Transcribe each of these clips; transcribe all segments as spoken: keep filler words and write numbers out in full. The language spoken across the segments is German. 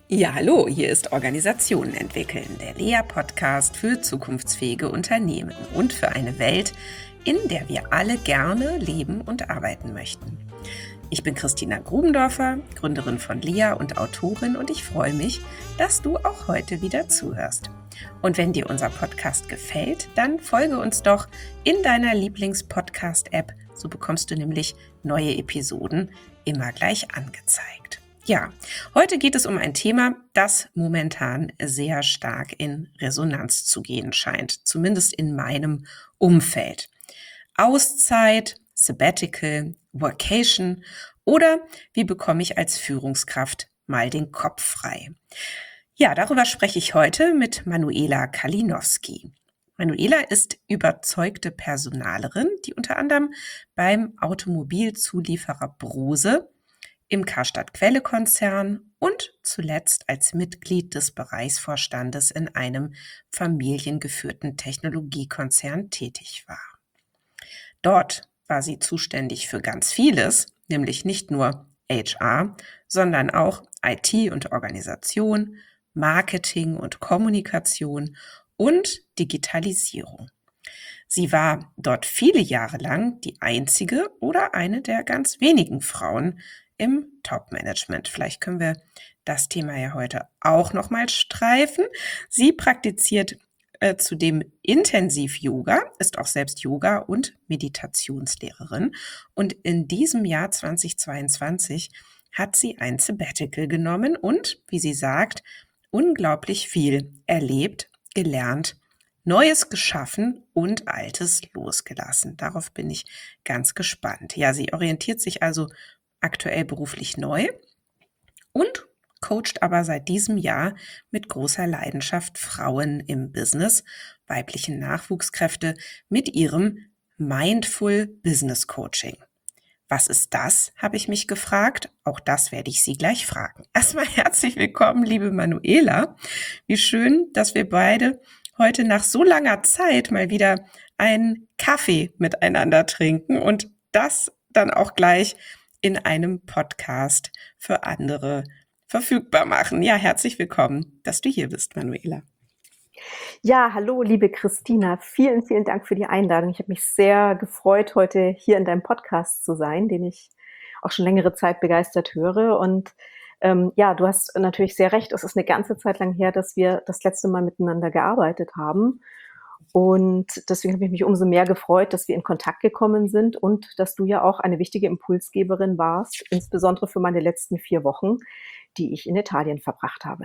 Ja, hallo, hier ist Organisationen entwickeln, der L E A-Podcast für zukunftsfähige Unternehmen und für eine Welt, in der wir alle gerne leben und arbeiten möchten. Ich bin Christina Grubendorfer, Gründerin von L E A und Autorin, und ich freue mich, dass du auch heute wieder zuhörst. Und wenn dir unser Podcast gefällt, dann folge uns doch in deiner Lieblings-Podcast-App, so bekommst du nämlich neue Episoden immer gleich angezeigt. Ja, heute geht es um ein Thema, das momentan sehr stark in Resonanz zu gehen scheint, zumindest in meinem Umfeld. Auszeit, Sabbatical, Workation oder wie bekomme ich als Führungskraft mal den Kopf frei? Ja, darüber spreche ich heute mit Manuela Kalinowski. Manuela ist überzeugte Personalerin, die unter anderem beim Automobilzulieferer Brose, im Karstadt-Quelle-Konzern und zuletzt als Mitglied des Bereichsvorstandes in einem familiengeführten Technologiekonzern tätig war. Dort war sie zuständig für ganz vieles, nämlich nicht nur H R, sondern auch I T und Organisation, Marketing und Kommunikation und Digitalisierung. Sie war dort viele Jahre lang die einzige oder eine der ganz wenigen Frauen im Top-Management. Vielleicht können wir das Thema ja heute auch nochmal streifen. Sie praktiziert äh, zudem intensiv Yoga, ist auch selbst Yoga- und Meditationslehrerin. Und in diesem Jahr zweitausendzweiundzwanzig hat sie ein Sabbatical genommen und, wie sie sagt, unglaublich viel erlebt, gelernt, Neues geschaffen und Altes losgelassen. Darauf bin ich ganz gespannt. Ja, sie orientiert sich also aktuell beruflich neu und coacht aber seit diesem Jahr mit großer Leidenschaft Frauen im Business, weiblichen Nachwuchskräfte mit ihrem Mindful Business Coaching. Was ist das, habe ich mich gefragt. Auch das werde ich Sie gleich fragen. Erstmal herzlich willkommen, liebe Manuela. Wie schön, dass wir beide heute nach so langer Zeit mal wieder einen Kaffee miteinander trinken und das dann auch gleich in einem Podcast für andere verfügbar machen. Ja, herzlich willkommen, dass du hier bist, Manuela. Ja, hallo, liebe Christina. Vielen, vielen Dank für die Einladung. Ich habe mich sehr gefreut, heute hier in deinem Podcast zu sein, den ich auch schon längere Zeit begeistert höre. Und ähm, ja, du hast natürlich sehr recht. Es ist eine ganze Zeit lang her, dass wir das letzte Mal miteinander gearbeitet haben. Und deswegen habe ich mich umso mehr gefreut, dass wir in Kontakt gekommen sind und dass du ja auch eine wichtige Impulsgeberin warst, insbesondere für meine letzten vier Wochen, die ich in Italien verbracht habe.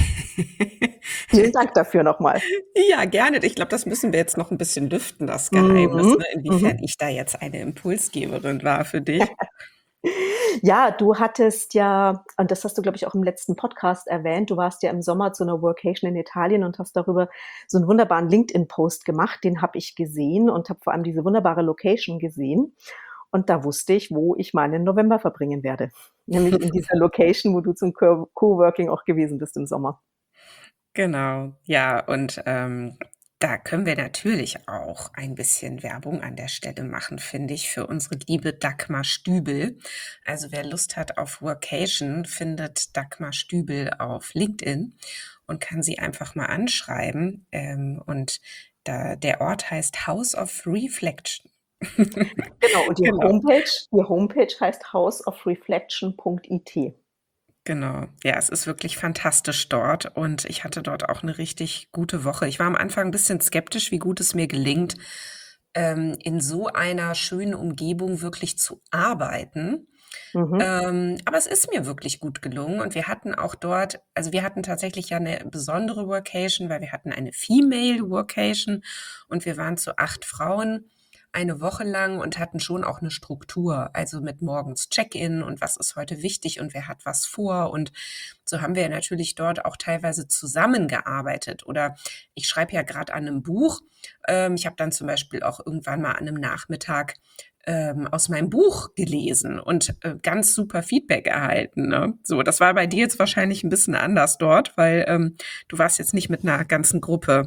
Vielen Dank dafür nochmal. Ja, gerne. Ich glaube, das müssen wir jetzt noch ein bisschen lüften, das Geheimnis, Mhm. ne? Inwiefern ich da jetzt eine Impulsgeberin war für dich. Ja, du hattest ja, und das hast du, glaube ich, auch im letzten Podcast erwähnt, du warst ja im Sommer zu einer Workation in Italien und hast darüber so einen wunderbaren LinkedIn-Post gemacht. Den habe ich gesehen und habe vor allem diese wunderbare Location gesehen. Und da wusste ich, wo ich meinen November verbringen werde. Nämlich in dieser Location, wo du zum Co- Coworking auch gewesen bist im Sommer. Genau, ja, und ähm, da können wir natürlich auch ein bisschen Werbung an der Stelle machen, finde ich, für unsere liebe Dagmar Stübel. Also wer Lust hat auf Workation, findet Dagmar Stübel auf LinkedIn und kann sie einfach mal anschreiben. Ähm, und da, der Ort heißt House of Reflection. Genau, und die Genau. Homepage, die Homepage heißt house of reflection punkt I T. Genau. Ja, es ist wirklich fantastisch dort und ich hatte dort auch eine richtig gute Woche. Ich war am Anfang ein bisschen skeptisch, wie gut es mir gelingt, ähm, in so einer schönen Umgebung wirklich zu arbeiten. Mhm. Ähm, aber es ist mir wirklich gut gelungen und wir hatten auch dort, also wir hatten tatsächlich ja eine besondere Workation, weil wir hatten eine Female Workation und wir waren zu acht Frauen eine Woche lang und hatten schon auch eine Struktur, also mit morgens Check-in und was ist heute wichtig und wer hat was vor. Und so haben wir natürlich dort auch teilweise zusammengearbeitet. Oder ich schreibe ja gerade an einem Buch. Ähm, ich habe dann zum Beispiel auch irgendwann mal an einem Nachmittag ähm, aus meinem Buch gelesen und äh, ganz super Feedback erhalten. Ne? So, das war bei dir jetzt wahrscheinlich ein bisschen anders dort, weil ähm, du warst jetzt nicht mit einer ganzen Gruppe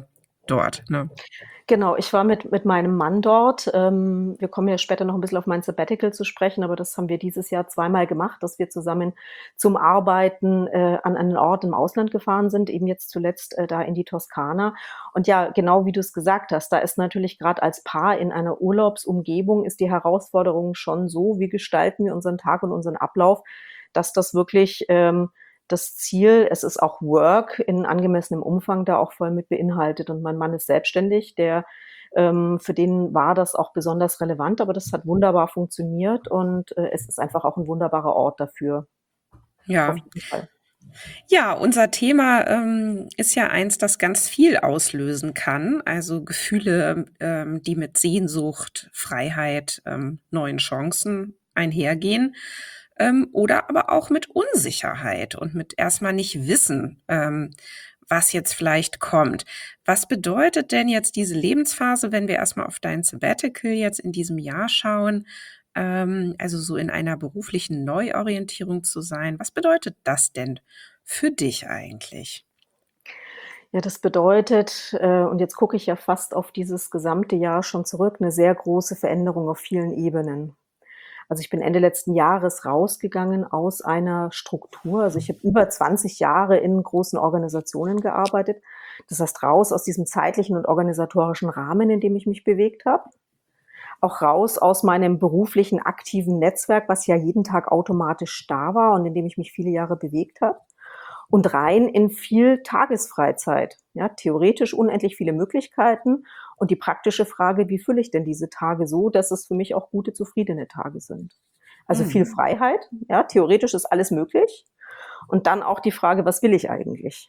dort, ne? Genau, ich war mit mit meinem Mann dort. Ähm, wir kommen ja später noch ein bisschen auf mein Sabbatical zu sprechen, aber das haben wir dieses Jahr zweimal gemacht, dass wir zusammen zum Arbeiten, äh, an einen Ort im Ausland gefahren sind, eben jetzt zuletzt, äh, da in die Toskana. Und ja, genau wie du es gesagt hast, da ist natürlich gerade als Paar in einer Urlaubsumgebung ist die Herausforderung schon so: Wie gestalten wir unseren Tag und unseren Ablauf, dass das wirklich, ähm, das Ziel, es ist auch Work in angemessenem Umfang da auch voll mit beinhaltet. Und mein Mann ist selbstständig, der ähm, für den war das auch besonders relevant, aber das hat wunderbar funktioniert und äh, es ist einfach auch ein wunderbarer Ort dafür, auf Ja. jeden Fall. Ja, unser Thema ähm, ist ja eins, das ganz viel auslösen kann. Also Gefühle, ähm, die mit Sehnsucht, Freiheit, ähm, neuen Chancen einhergehen. Ähm, oder aber auch mit Unsicherheit und mit erstmal nicht wissen, ähm, was jetzt vielleicht kommt. Was bedeutet denn jetzt diese Lebensphase, wenn wir erstmal auf dein Sabbatical jetzt in diesem Jahr schauen? Ähm, also so in einer beruflichen Neuorientierung zu sein. Was bedeutet das denn für dich eigentlich? Ja, das bedeutet, äh, und jetzt gucke ich ja fast auf dieses gesamte Jahr schon zurück, eine sehr große Veränderung auf vielen Ebenen. Also, ich bin Ende letzten Jahres rausgegangen aus einer Struktur. Also, ich habe über zwanzig Jahre in großen Organisationen gearbeitet. Das heißt, raus aus diesem zeitlichen und organisatorischen Rahmen, in dem ich mich bewegt habe. Auch raus aus meinem beruflichen aktiven Netzwerk, was ja jeden Tag automatisch da war und in dem ich mich viele Jahre bewegt habe. Und rein in viel Tagesfreizeit. Ja, theoretisch unendlich viele Möglichkeiten. Und die praktische Frage, wie fülle ich denn diese Tage so, dass es für mich auch gute, zufriedene Tage sind? Also viel Mhm. Freiheit. Ja, theoretisch ist alles möglich. Und dann auch die Frage, was will ich eigentlich?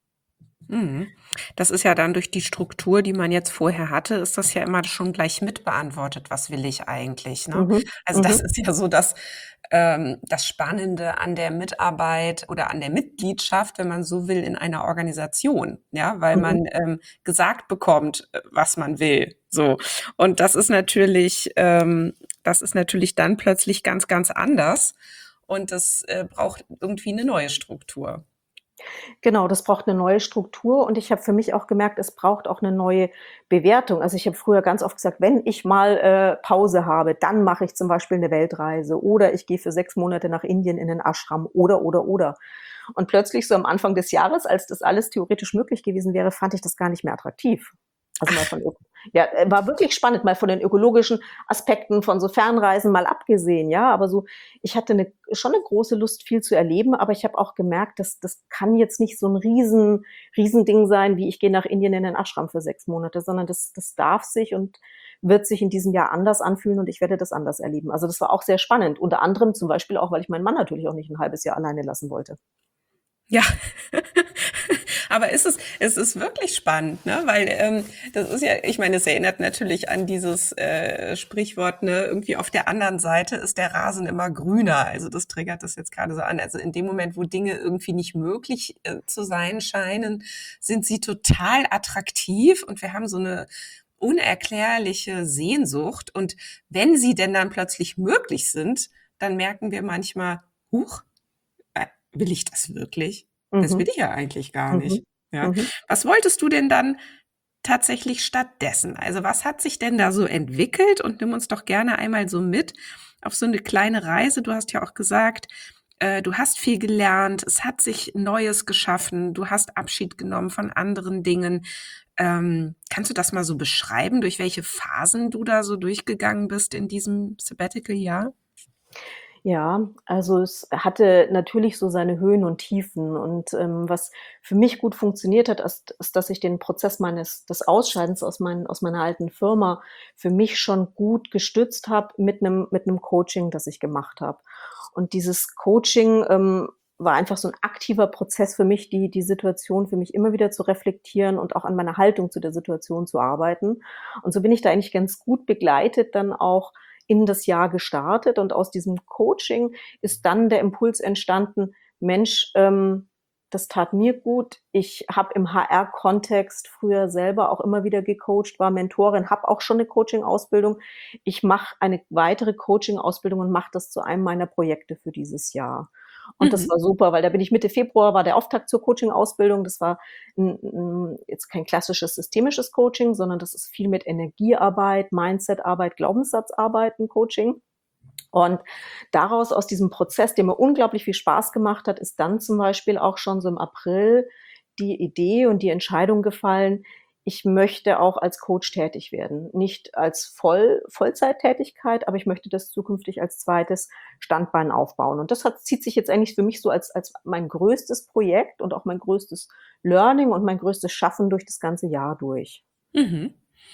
Mhm. Das ist ja dann durch die Struktur, die man jetzt vorher hatte, ist das ja immer schon gleich mitbeantwortet, was will ich eigentlich, ne? Mhm. Also, das Mhm. ist ja so das, ähm, das Spannende an der Mitarbeit oder an der Mitgliedschaft, wenn man so will, in einer Organisation, ja, weil Mhm. man, ähm, gesagt bekommt, äh, was man will, so. Und das ist natürlich ähm, das ist natürlich dann plötzlich ganz, ganz anders und das, äh, braucht irgendwie eine neue Struktur. Genau, das braucht eine neue Struktur und ich habe für mich auch gemerkt, es braucht auch eine neue Bewertung. Also, ich habe früher ganz oft gesagt, wenn ich mal, äh, Pause habe, dann mache ich zum Beispiel eine Weltreise oder ich gehe für sechs Monate nach Indien in den Ashram oder, oder, oder. Und plötzlich so am Anfang des Jahres, als das alles theoretisch möglich gewesen wäre, fand ich das gar nicht mehr attraktiv. Also, mal von ja, äh, war wirklich spannend, mal von den ökologischen Aspekten von so Fernreisen mal abgesehen, ja, aber so ich hatte 'ne schon 'ne große Lust, viel zu erleben, aber ich habe auch gemerkt, dass das kann jetzt nicht so 'n riesen Riesending sein, wie ich gehe nach Indien in den Ashram für sechs Monate, sondern das das darf sich und wird sich in diesem Jahr anders anfühlen und ich werde das anders erleben. Also, das war auch sehr spannend, unter anderem zum Beispiel auch, weil ich meinen Mann natürlich auch nicht 'n halbes Jahr alleine lassen wollte. Ja, aber ist es es ist wirklich spannend, ne? Weil, ähm, das ist ja ich meine, es erinnert natürlich an dieses, äh, Sprichwort, ne, irgendwie auf der anderen Seite ist der Rasen immer grüner. Also, das triggert das jetzt gerade so an. Also, in dem Moment, wo Dinge irgendwie nicht möglich, äh, zu sein scheinen, sind sie total attraktiv und wir haben so eine unerklärliche Sehnsucht. Und wenn sie denn dann plötzlich möglich sind, dann merken wir manchmal: „Huch, äh, will ich das wirklich? Das will Mhm, ich ja eigentlich gar mhm, nicht, ja. mhm. Was wolltest du denn dann tatsächlich stattdessen? Also, was hat sich denn da so entwickelt? Und nimm uns doch gerne einmal so mit auf so 'ne kleine Reise. Du hast ja auch gesagt, äh, du hast viel gelernt, es hat sich Neues geschaffen, du hast Abschied genommen von anderen Dingen. Ähm, kannst du das mal so beschreiben, durch welche Phasen du da so durchgegangen bist in diesem Sabbatical-Jahr? Ja, also es hatte natürlich so seine Höhen und Tiefen und, ähm, was für mich gut funktioniert hat, ist ist, dass ich den Prozess meines des Ausscheidens aus meinen aus meiner alten Firma für mich schon gut gestützt habe mit 'nem mit 'nem Coaching, das ich gemacht habe. Und dieses Coaching, ähm, war einfach so 'n aktiver Prozess für mich, die die Situation für mich immer wieder zu reflektieren und auch an meiner Haltung zu der Situation zu arbeiten. Und so bin ich da eigentlich ganz gut begleitet dann auch in das Jahr gestartet und aus diesem Coaching ist dann der Impuls entstanden: „Mensch, ähm, das tat mir gut.“ Ich habe im H R-Kontext früher selber auch immer wieder gecoacht, war Mentorin, habe auch schon 'ne Coaching-Ausbildung. Ich mache eine weitere Coaching-Ausbildung und mache das zu einem meiner Projekte für dieses Jahr. Und das Mhm. war super, weil da bin ich Mitte Februar war der Auftakt zur Coaching-Ausbildung. Das war 'n 'n jetzt kein klassisches systemisches Coaching, sondern das ist viel mit Energiearbeit, Mindsetarbeit, Glaubenssatzarbeit 'n Coaching. Und daraus aus diesem Prozess, der mir unglaublich viel Spaß gemacht hat, ist dann zum Beispiel auch schon so im April die Idee und die Entscheidung gefallen, ich möchte auch als Coach tätig werden. Nicht als Voll Vollzeittätigkeit, aber ich möchte das zukünftig als zweites Standbein aufbauen. Und das hat zieht sich jetzt eigentlich für mich so als als mein größtes Projekt und auch mein größtes Learning und mein größtes Schaffen durch das ganze Jahr durch. Mhm.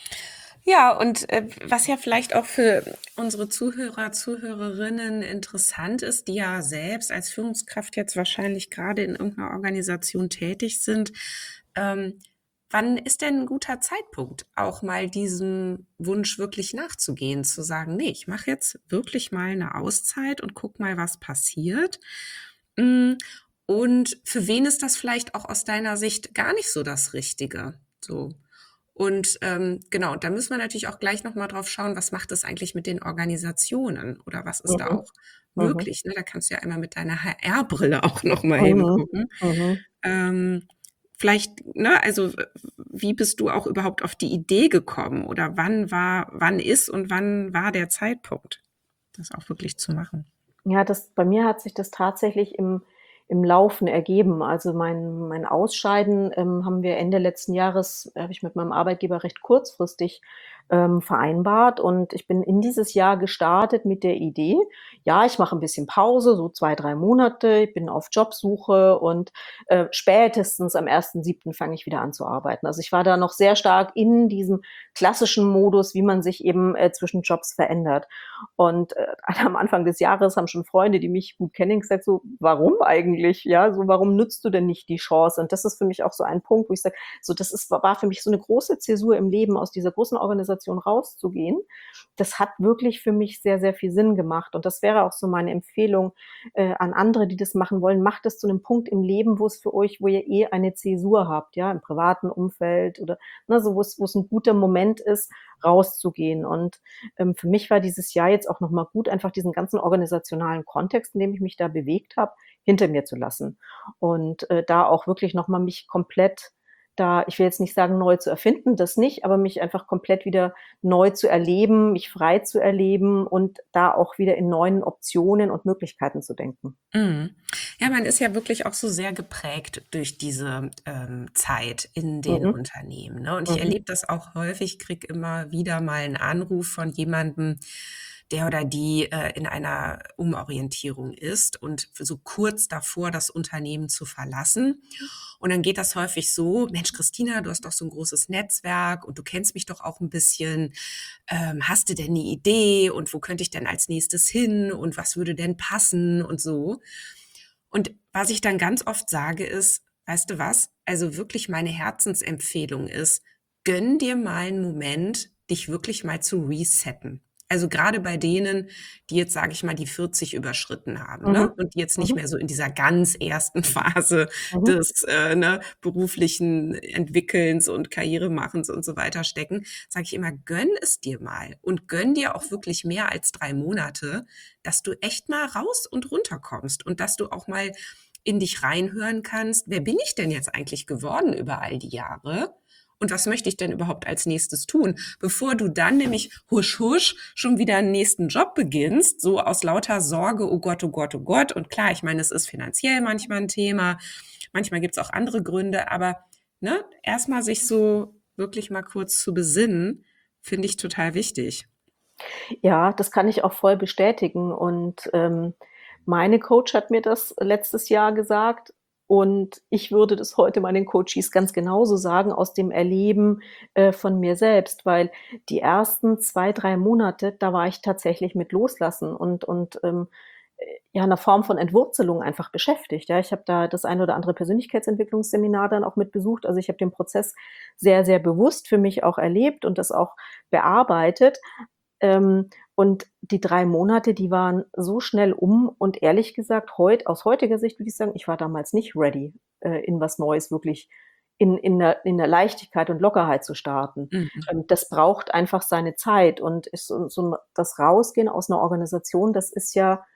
Ja, und äh, was ja vielleicht auch für unsere Zuhörer, Zuhörerinnen interessant ist, die ja selbst als Führungskraft jetzt wahrscheinlich gerade in irgendeiner Organisation tätig sind, ähm, wann ist denn ein guter Zeitpunkt, auch mal diesem Wunsch wirklich nachzugehen, zu sagen, nee, ich mache jetzt wirklich mal eine Auszeit und guck mal, was passiert. Mm, Und für wen ist das vielleicht auch aus deiner Sicht gar nicht so das Richtige? So. Und ähm, genau, da müssen wir natürlich auch gleich nochmal drauf schauen, was macht das eigentlich mit den Organisationen oder was ist da Mhm. auch Mhm. möglich? Ne? Da kannst du ja einmal mit deiner H R-Brille auch nochmal Mhm. hingucken. Mhm. Ähm, vielleicht, ne, also w- wie bist du auch überhaupt auf die Idee gekommen oder wann war, wann ist und wann war der Zeitpunkt, das auch wirklich zu machen? Ja, das bei mir hat sich das tatsächlich im im Laufen ergeben. Also, mein mein Ausscheiden, ähm, haben wir Ende letzten Jahres habe ich mit meinem Arbeitgeber recht kurzfristig, ähm, vereinbart und ich bin in dieses Jahr gestartet mit der Idee: „Ja, ich mache 'n bisschen Pause, so zwei drei Monate. Ich bin auf Jobsuche und, äh, spätestens am ersten siebten fange ich wieder an zu arbeiten.“ Also, ich war da noch sehr stark in diesem klassischen Modus, wie man sich eben, äh, zwischen Jobs verändert. Und, äh, am Anfang des Jahres haben schon Freunde, die mich gut kennen, gesagt so: „Warum eigentlich? Ja, so warum nutzt du denn nicht die Chance?“ Und das ist für mich auch so ein Punkt, wo ich sage, so das ist war für mich so eine große Zäsur im Leben, aus dieser großen Organisation rauszugehen. Das hat wirklich für mich sehr, sehr viel Sinn gemacht. Und das wäre auch so meine Empfehlung, äh, an andere, die das machen wollen. Macht es zu einem Punkt im Leben, wo es für euch wo ihr eh eine Zäsur habt, ja, im privaten Umfeld oder, ne, so wo es wo es 'n guter Moment ist, rauszugehen. Und ähm, für mich war dieses Jahr jetzt auch noch mal gut, einfach diesen ganzen organisationalen Kontext, in dem ich mich da bewegt habe, hinter mir zu lassen. Und, äh, da auch wirklich noch mal mich komplett da ich will jetzt nicht sagen, neu zu erfinden, das nicht, aber mich einfach komplett wieder neu zu erleben, mich frei zu erleben und da auch wieder in neuen Optionen und Möglichkeiten zu denken. Mhm. Ja, man ist ja wirklich auch so sehr geprägt durch diese ähm, Zeit in den Mhm, Unternehmen, ne? Und ich mhm, erlebe das auch häufig, kriege immer wieder mal einen Anruf von jemandem, der oder die äh, in einer Umorientierung ist und so kurz davor, das Unternehmen zu verlassen. Und dann geht das häufig so: Mensch, Christina, du hast doch so ein großes Netzwerk und du kennst mich doch auch ein bisschen. Ähm, hast du denn eine Idee und wo könnte ich denn als nächstes hin und was würde denn passen und so? Und was ich dann ganz oft sage, ist: Weißt du was? Also wirklich meine Herzensempfehlung ist, gönn dir mal einen Moment, dich wirklich mal zu resetten. Also gerade bei denen, die jetzt, sage ich mal, die vierzig überschritten haben, mhm, ne? Und die jetzt nicht mhm, mehr so in dieser ganz ersten Phase mhm. des, äh, ne, beruflichen Entwickelns und Karrieremachens und so weiter stecken, sage ich immer: Gönn es dir mal und gönn dir auch wirklich mehr als drei Monate, dass du echt mal raus und runter kommst und dass du auch mal in dich reinhören kannst: Wer bin ich denn jetzt eigentlich geworden über all die Jahre? Und was möchte ich denn überhaupt als nächstes tun? Bevor du dann nämlich husch husch schon wieder einen nächsten Job beginnst, so aus lauter Sorge, oh Gott, oh Gott, oh Gott. Und klar, ich meine, es ist finanziell manchmal ein Thema, manchmal gibt es auch andere Gründe, aber ne, erstmal sich so wirklich mal kurz zu besinnen, finde ich total wichtig. Ja, das kann ich auch voll bestätigen und, ähm, meine Coach hat mir das letztes Jahr gesagt und ich würde das heute meinen Coaches ganz genauso sagen aus dem Erleben, äh, von mir selbst, weil die ersten zwei drei Monate, da war ich tatsächlich mit Loslassen und und, ähm, äh, ja, 'ner Form von Entwurzelung einfach beschäftigt, ja. Ich habe da das ein oder andere Persönlichkeitsentwicklungsseminar dann auch mit besucht. Also, ich habe den Prozess sehr, sehr bewusst für mich auch erlebt und das auch bearbeitet. Ähm, und die drei Monate, die waren so schnell um und ehrlich gesagt, heut aus heutiger Sicht würde ich sagen, ich war damals nicht ready, äh, in was Neues wirklich in in 'ner in 'ner Leichtigkeit und Lockerheit zu starten. Mhm. Ähm, das braucht einfach seine Zeit und ist so so 'n das Rausgehen aus 'ner Organisation, das ist ja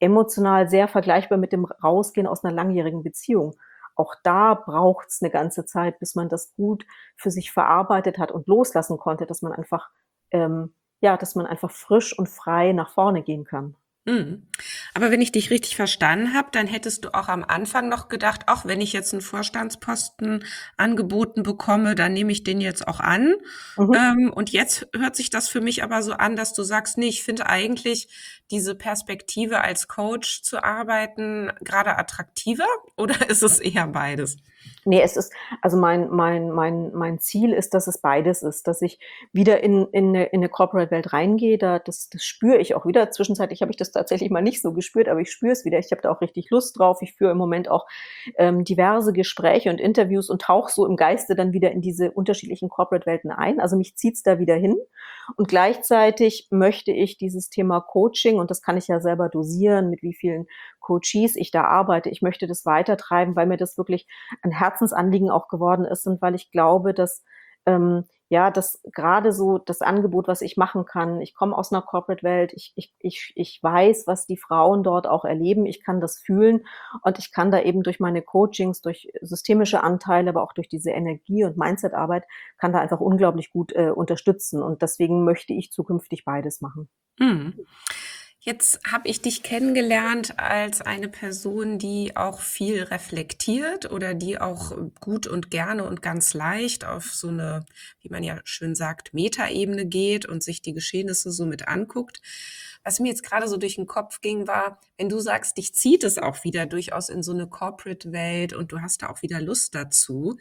emotional sehr vergleichbar mit dem Rausgehen aus einer langjährigen Beziehung. Auch da braucht's eine ganze Zeit, bis man das gut für sich verarbeitet hat und loslassen konnte, dass man einfach, ähm ja, dass man einfach frisch und frei nach vorne gehen kann. Mhm. Aber wenn ich dich richtig verstanden habe, dann hättest du auch am Anfang noch gedacht, ach, wenn ich jetzt einen Vorstandsposten angeboten bekomme, dann nehme ich den jetzt auch an. Mhm. Ähm, und jetzt hört sich das für mich aber so an, dass du sagst, nee, ich finde eigentlich diese Perspektive als Coach zu arbeiten gerade attraktiver, oder ist es eher beides? Ne, es ist also mein mein mein mein Ziel ist, dass es beides ist, dass ich wieder in in 'ne in 'ne Corporate-Welt reingehe, da das das spüre ich auch wieder. Zwischenzeitlich habe ich das tatsächlich mal nicht so gespürt, aber ich spüre es wieder. Ich habe da auch richtig Lust drauf. Ich führe im Moment auch, ähm, diverse Gespräche und Interviews und tauche so im Geiste dann wieder in diese unterschiedlichen Corporate-Welten ein. Also, mich zieht's da wieder hin. Und gleichzeitig möchte ich dieses Thema Coaching, und das kann ich ja selber dosieren, mit wie vielen Coaches ich da arbeite. Ich möchte das weitertreiben, weil mir das wirklich ein Herzensanliegen auch geworden ist und weil ich glaube, dass ähm, ja, dass gerade so das Angebot, was ich machen kann, ich komme aus einer Corporate-Welt, ich, ich, ich, ich weiß, was die Frauen dort auch erleben, ich kann das fühlen und ich kann da eben durch meine Coachings, durch systemische Anteile, aber auch durch diese Energie- und Mindset-Arbeit, kann da einfach unglaublich gut äh, unterstützen und deswegen möchte ich zukünftig beides machen. Mhm. Jetzt habe ich dich kennengelernt als eine Person, die auch viel reflektiert oder die auch gut und gerne und ganz leicht auf so eine, wie man ja schön sagt, Metaebene geht und sich die Geschehnisse so mit anguckt. Was mir jetzt gerade so durch den Kopf ging, war, wenn du sagst, dich zieht es auch wieder durchaus in so eine Corporate-Welt und du hast da auch wieder Lust dazu.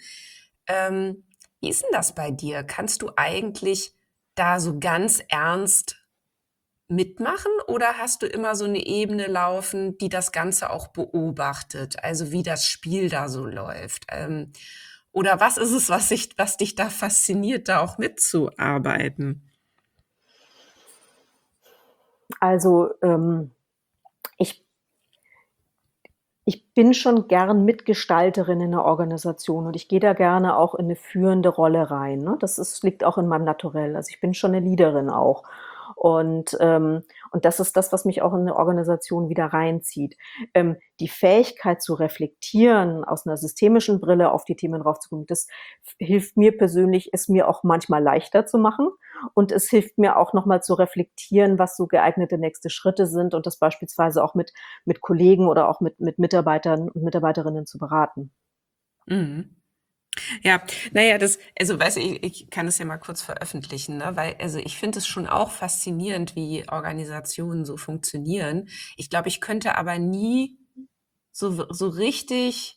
Ähm, Wie ist denn das bei dir? Kannst du eigentlich da so ganz ernst mitmachen oder hast du immer so eine Ebene laufen, die das Ganze auch beobachtet, also wie das Spiel da so läuft? Ähm, oder was ist es, was sich was dich da fasziniert, da auch mitzuarbeiten? Also ähm, ich Ich bin schon gern Mitgestalterin in 'ner Organisation und ich gehe da gerne auch in 'ne führende Rolle rein, ne? Das ist liegt auch in meinem Naturell. Also, ich bin schon 'ne Leaderin auch. Und, ähm und das ist das, was mich auch in 'ne Organisation wieder reinzieht. Ähm, die Fähigkeit zu reflektieren, aus 'ner systemischen Brille auf die Themen raufzugucken, das f hilft mir persönlich, es mir auch manchmal leichter zu machen. Und es hilft mir auch noch mal zu reflektieren, was so geeignete nächste Schritte sind und das beispielsweise auch mit mit Kollegen oder auch mit mit Mitarbeitern und Mitarbeiterinnen zu beraten. Mhm. Ja, naja, das, also weißt du, ich, ich kann es ja mal kurz veröffentlichen, ne? Weil, also ich finde es schon auch faszinierend, wie Organisationen so funktionieren. Ich glaube, ich könnte aber nie so, so richtig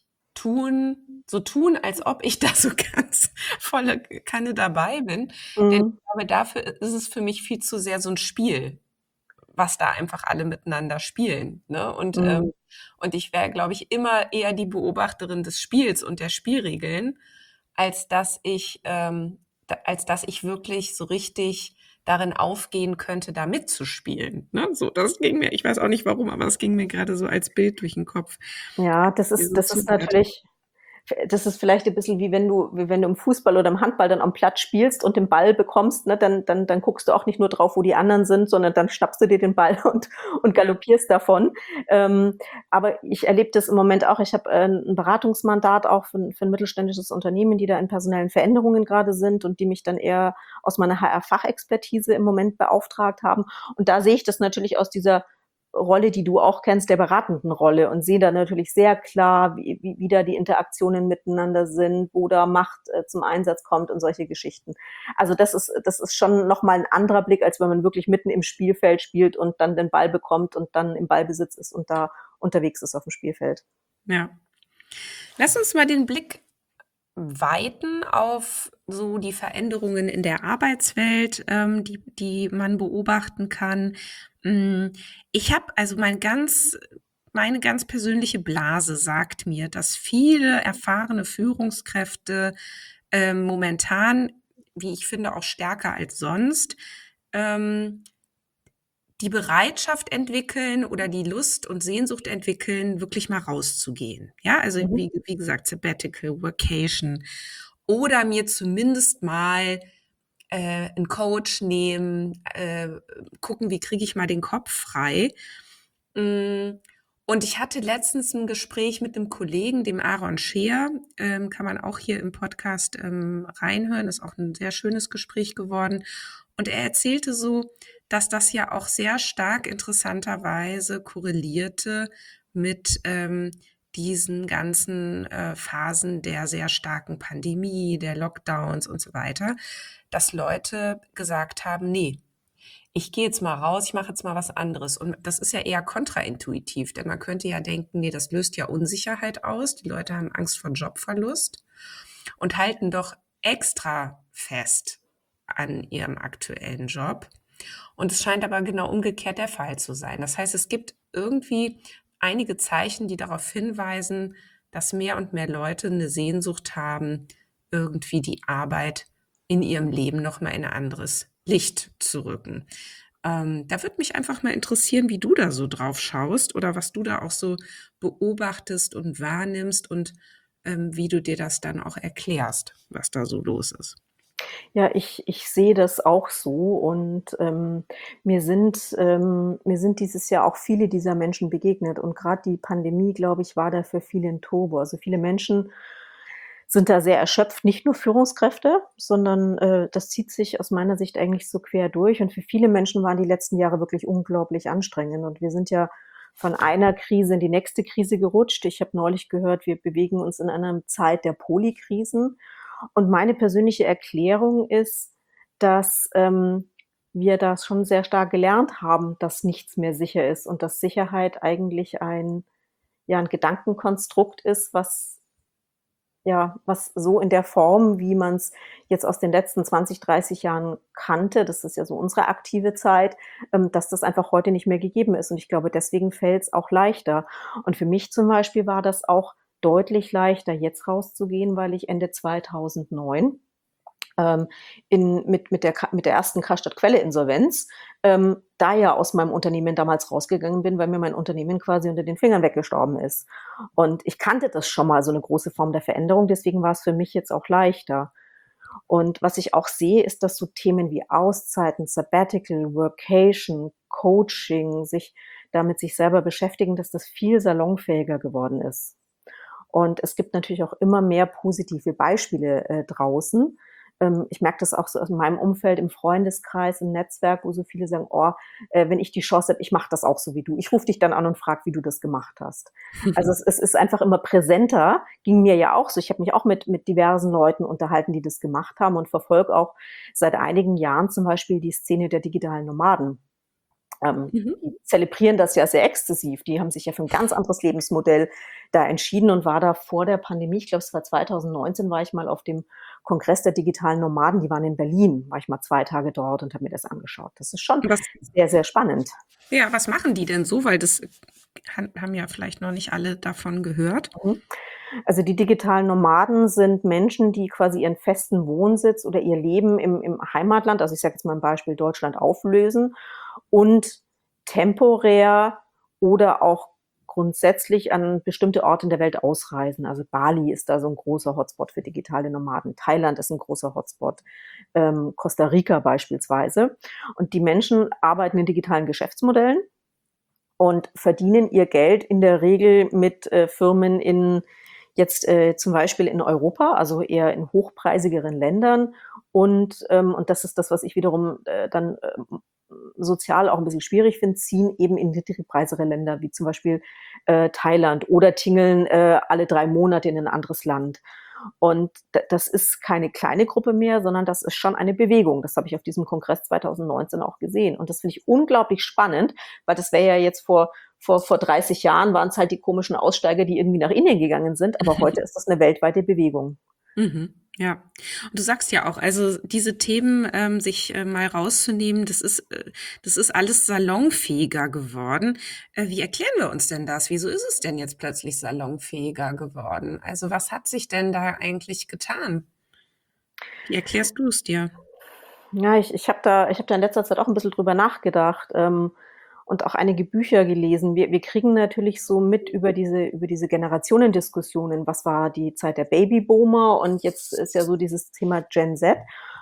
tun, so tun, als ob ich da so ganz volle Kanne dabei bin. Denn Mhm. ich glaube, dafür ist es für mich viel zu sehr so ein Spiel, was da einfach alle miteinander spielen, ne? Und, ähm, Mhm. und ich wäre, glaube ich, immer eher die Beobachterin des Spiels und der Spielregeln, als dass ich, ähm, da, als dass ich wirklich so richtig darin aufgehen könnte, da mitzuspielen. Ne? So, das ging mir, ich weiß auch nicht warum, aber es ging mir gerade so als Bild durch den Kopf, Ja, als das ich dir ist so das ist zugehört habe. natürlich das ist vielleicht 'n bisschen wie wenn du wie wenn du im Fußball oder im Handball dann am Platz spielst und den Ball bekommst, ne, dann dann dann guckst du auch nicht nur drauf, wo die anderen sind, sondern dann schnappst du dir den Ball und und Ja. galoppierst davon. Ähm, aber ich erlebe das im Moment auch. Ich habe, äh, 'n Beratungsmandat auch für 'n für 'n mittelständisches Unternehmen, die da in personellen Veränderungen grade sind und die mich dann eher aus meiner H R-Fachexpertise im Moment beauftragt haben. Und da sehe ich das natürlich aus dieser Rolle, die du auch kennst, der beratenden Rolle und sehe da natürlich sehr klar, wie, wie, wie da die Interaktionen miteinander sind, wo da Macht äh, zum Einsatz kommt und solche Geschichten. Also das ist, das ist schon nochmal ein anderer Blick, als wenn man wirklich mitten im Spielfeld spielt und dann den Ball bekommt und dann im Ballbesitz ist und da unterwegs ist auf dem Spielfeld. Ja. Lass uns mal den Blick weiten auf so die Veränderungen in der Arbeitswelt, ähm, die, die man beobachten kann. Mm, Ich habe also mein ganz, meine ganz persönliche Blase sagt mir, dass viele erfahrene Führungskräfte ähm, momentan, wie ich finde, auch stärker als sonst, ähm, die Bereitschaft entwickeln oder die Lust und Sehnsucht entwickeln, wirklich mal rauszugehen. Ja, also Mhm. wie, wie gesagt, Sabbatical, Vacation oder mir zumindest mal äh, einen Coach nehmen, äh, gucken, wie kriege ich mal den Kopf frei. Mm, Und ich hatte letztens ein Gespräch mit einem Kollegen, dem Aaron Scheer, ähm, kann man auch hier im Podcast ähm, reinhören, ist auch ein sehr schönes Gespräch geworden. Und er erzählte so, dass das ja auch sehr stark interessanterweise korrelierte mit ähm, diesen ganzen äh, Phasen der sehr starken Pandemie, der Lockdowns und so weiter, dass Leute gesagt haben, nee, ich gehe jetzt mal raus, ich mache jetzt mal was anderes. Und das ist ja eher kontraintuitiv, denn man könnte ja denken, nee, das löst ja Unsicherheit aus. Die Leute haben Angst vor Jobverlust und halten doch extra fest an ihrem aktuellen Job. Und es scheint aber genau umgekehrt der Fall zu sein. Das heißt, es gibt irgendwie einige Zeichen, die darauf hinweisen, dass mehr und mehr Leute eine Sehnsucht haben, irgendwie die Arbeit in ihrem Leben noch mal in ein anderes Licht zu rücken. Ähm, da würde mich einfach mal interessieren, wie du da so drauf schaust oder was du da auch so beobachtest und wahrnimmst und ähm, wie du dir das dann auch erklärst, was da so los ist. Ja, ich ich sehe das auch so und, ähm, mir sind ähm, mir sind dieses Jahr auch viele dieser Menschen begegnet und gerade die Pandemie, glaube ich, war da für viele 'n Turbo. Also, viele Menschen sind da sehr erschöpft, nicht nur Führungskräfte, sondern, äh, das zieht sich aus meiner Sicht eigentlich so quer durch und für viele Menschen waren die letzten Jahre wirklich unglaublich anstrengend und wir sind ja von einer Krise in die nächste Krise gerutscht. Ich habe neulich gehört, wir bewegen uns in einer Zeit der Polykrisen und meine persönliche Erklärung ist, dass, ähm, wir das schon sehr stark gelernt haben, dass nichts mehr sicher ist und dass Sicherheit eigentlich ein ja, 'n Gedankenkonstrukt ist, was ja, was so in der Form, wie man's jetzt aus den letzten zwanzig, dreißig Jahren kannte, das ist ja so unsere aktive Zeit, ähm, dass das einfach heute nicht mehr gegeben ist. Und ich glaube, deswegen fällt's auch leichter. Und für mich zum Beispiel war das auch deutlich leichter, jetzt rauszugehen, weil ich Ende zweitausendneun ähm, in mit mit der Ka mit der ersten Karstadt-Quelle-Insolvenz, ähm, da ja aus meinem Unternehmen damals rausgegangen bin, weil mir mein Unternehmen quasi unter den Fingern weggestorben ist. Und ich kannte das schon mal, so 'ne große Form der Veränderung, deswegen war's für mich jetzt auch leichter. Und was ich auch sehe, ist, dass so Themen wie Auszeiten, Sabbatical, Workation, Coaching, sich damit sich selber beschäftigen, dass das viel salonfähiger geworden ist. Und es gibt natürlich auch immer mehr positive Beispiele, äh, draußen. Ähm, ich merke das auch so aus meinem Umfeld, im Freundeskreis, im Netzwerk, wo so viele sagen: „Oh, äh, wenn ich die Chance habe, ich mache das auch so wie du. Ich rufe dich dann an und frage, wie du das gemacht hast.“ Also, es es ist einfach immer präsenter, ging mir ja auch so. Ich habe mich auch mit mit diversen Leuten unterhalten, die das gemacht haben und verfolge auch seit einigen Jahren zum Beispiel die Szene der digitalen Nomaden. Ähm, Mhm. die zelebrieren das ja sehr exzessiv. Die haben sich ja für 'n ganz anderes Lebensmodell da entschieden und war da vor der Pandemie, ich glaube, es war zweitausendneunzehn, war ich mal auf dem Kongress der digitalen Nomaden, die waren in Berlin, war ich mal zwei Tage dort und habe mir das angeschaut. Das ist schon Was, sehr, sehr spannend. ja, was machen die denn so? Weil das han haben ja vielleicht noch nicht alle davon gehört. Mhm. Also, die digitalen Nomaden sind Menschen, die quasi ihren festen Wohnsitz oder ihr Leben im im Heimatland, also, ich sage jetzt mal 'n Beispiel Deutschland, auflösen und temporär oder auch grundsätzlich an bestimmte Orte in der Welt ausreisen. Also, Bali ist da so 'n großer Hotspot für digitale Nomaden. Thailand ist 'n großer Hotspot, ähm, Costa Rica beispielsweise. Und die Menschen arbeiten in digitalen Geschäftsmodellen und verdienen ihr Geld in der Regel mit, äh, Firmen in jetzt, äh, zum Beispiel in Europa, also eher in hochpreisigeren Ländern. Und, ähm und das ist das, was ich wiederum, äh, dann, ähm, sozial auch 'n bisschen schwierig finde, ziehen eben in niedrigpreisige Länder wie zum Beispiel, äh, Thailand oder tingeln, äh, alle drei Monate in 'n anderes Land. Und d das ist keine kleine Gruppe mehr, sondern das ist schon eine Bewegung. Das habe ich auf diesem Kongress zweitausendneunzehn auch gesehen. Und das finde ich unglaublich spannend, weil das wäre ja jetzt vor vor vor dreißig Jahren waren's halt die komischen Aussteiger, die irgendwie nach Indien gegangen sind, aber heute ist das 'ne weltweite Bewegung. Mhm, ja. Und du sagst ja auch, also diese Themen, ähm, sich äh, mal rauszunehmen, das ist, äh, das ist alles salonfähiger geworden. Äh, wie erklären wir uns denn das? Wieso ist es denn jetzt plötzlich salonfähiger geworden? Also was hat sich denn da eigentlich getan? Wie erklärst du es dir? Ja, ich ich habe da ich habe da in letzter Zeit auch 'n bisschen drüber nachgedacht, ähm, und auch einige Bücher gelesen. Wir wir kriegen natürlich so mit über diese über diese Generationendiskussionen. Was war die Zeit der Babyboomer? Und jetzt ist ja so dieses Thema Gen Z.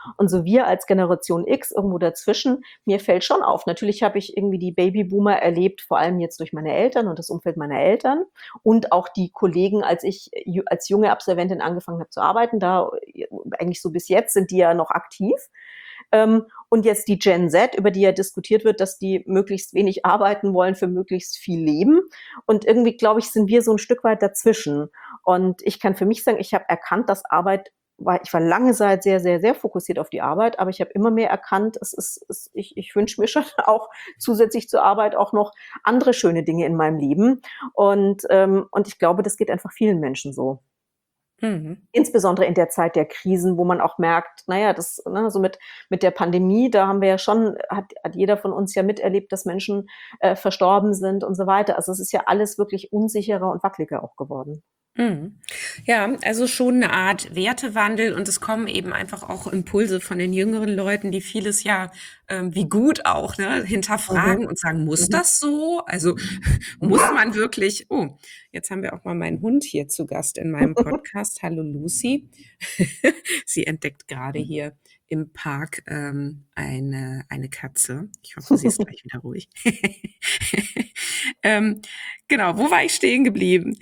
Und so wir als Generation X irgendwo dazwischen, mir fällt schon auf. Natürlich habe ich irgendwie die Babyboomer erlebt, vor allem jetzt durch meine Eltern und das Umfeld meiner Eltern und auch die Kollegen, als ich ju- als junge Absolventin angefangen habe zu arbeiten, da äh, eigentlich so bis jetzt sind die ja noch aktiv. Ähm, und jetzt die Gen Z, über die ja diskutiert wird, dass die möglichst wenig arbeiten wollen für möglichst viel Leben. Und irgendwie, glaube ich, sind wir so ein Stück weit dazwischen. Und ich kann für mich sagen, ich habe erkannt, dass Arbeit war, ich war lange Zeit sehr, sehr, sehr fokussiert auf die Arbeit, aber ich habe immer mehr erkannt, es ist, es, ich, ich wünsche mir schon auch zusätzlich zur Arbeit auch noch andere schöne Dinge in meinem Leben. Und, ähm, und ich glaube, das geht einfach vielen Menschen so. Mhm. Insbesondere in der Zeit der Krisen, wo man auch merkt, naja, das, ne, so mit, mit der Pandemie, da haben wir ja schon, hat, hat jeder von uns ja miterlebt, dass Menschen äh, verstorben sind und so weiter. Also es ist ja alles wirklich unsicherer und wackeliger auch geworden. Mhm. Ja, also schon eine Art Wertewandel und es kommen eben einfach auch Impulse von den jüngeren Leuten, die vieles ja ähm, wie gut auch ne, hinterfragen Mhm. und sagen, muss Mhm. das so? Also muss man wirklich, oh, jetzt haben wir auch mal meinen Hund hier zu Gast in meinem Podcast. Hallo Lucy. Sie entdeckt gerade hier im Park ähm, eine, eine Katze. Ich hoffe, sie ist gleich wieder ruhig. ähm, genau, wo war ich stehen geblieben?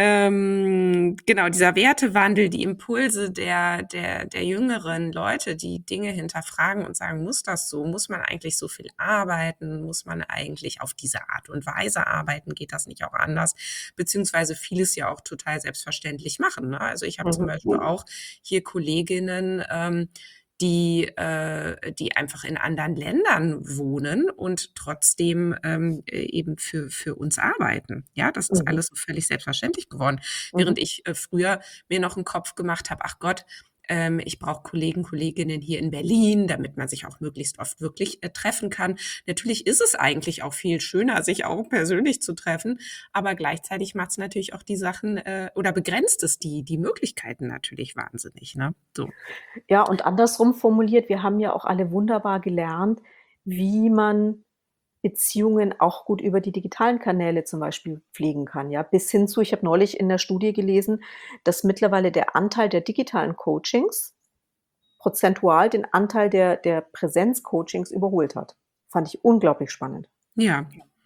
Ähm, genau, dieser Wertewandel, die Impulse der, der, der jüngeren Leute, die Dinge hinterfragen und sagen, muss das so? Muss man eigentlich so viel arbeiten? Muss man eigentlich auf diese Art und Weise arbeiten? Geht das nicht auch anders? Beziehungsweise vieles ja auch total selbstverständlich machen. Ne? Also ich habe zum Mhm. Beispiel auch hier Kolleginnen, ähm, die, äh, die einfach in anderen Ländern wohnen und trotzdem ähm, äh, eben für, für uns arbeiten. Ja, das ist Mhm. alles so völlig selbstverständlich geworden. Mhm. Während ich äh, früher mir noch einen Kopf gemacht habe, ach Gott, ähm, ich brauche Kollegen, Kolleginnen hier in Berlin, damit man sich auch möglichst oft wirklich äh, treffen kann. Natürlich ist es eigentlich auch viel schöner, sich auch persönlich zu treffen, aber gleichzeitig macht es natürlich auch die Sachen äh, oder begrenzt es die, die Möglichkeiten natürlich wahnsinnig. Ne? So. Ja, und andersrum formuliert, wir haben ja auch alle wunderbar gelernt, wie man Beziehungen auch gut über die digitalen Kanäle zum Beispiel pflegen kann, ja. Bis hin zu, ich habe neulich in der Studie gelesen, dass mittlerweile der Anteil der digitalen Coachings prozentual den Anteil der, der Präsenzcoachings überholt hat. Fand ich unglaublich spannend. Ja,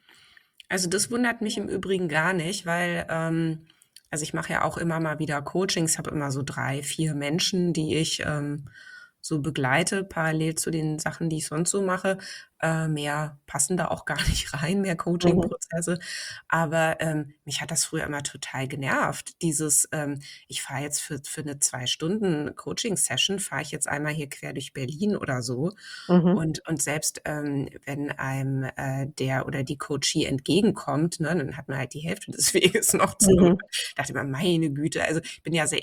also das wundert mich im Übrigen gar nicht, weil ähm, also ich mache ja auch immer mal wieder Coachings, habe immer so drei, vier Menschen, die ich ähm, so begleite, parallel zu den Sachen, die ich sonst so mache. Äh, mehr passen da auch gar nicht rein, mehr Mhm. Coaching-Prozesse. Aber ähm, mich hat das früher immer total genervt. Dieses, ähm, ich fahre jetzt für, für eine zwei Stunden Coaching-Session, fahre ich jetzt einmal hier quer durch Berlin oder so. Mhm. Und, und selbst ähm, wenn einem äh, der oder die Coachie entgegenkommt, ne, dann hat man halt die Hälfte des Weges noch zurück. Mhm. Dachte immer, meine Güte, also ich bin ja sehr